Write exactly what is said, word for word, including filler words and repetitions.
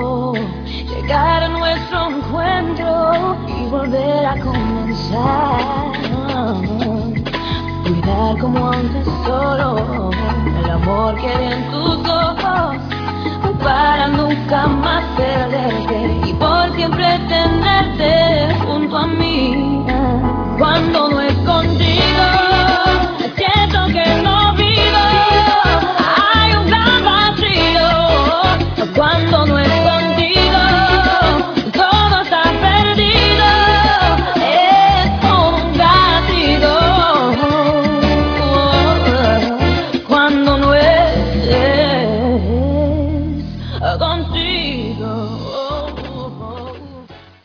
llegar a nuestro encuentro y volver a comenzar. Cuidar como un tesoro el amor que hay en tus ojos para nunca más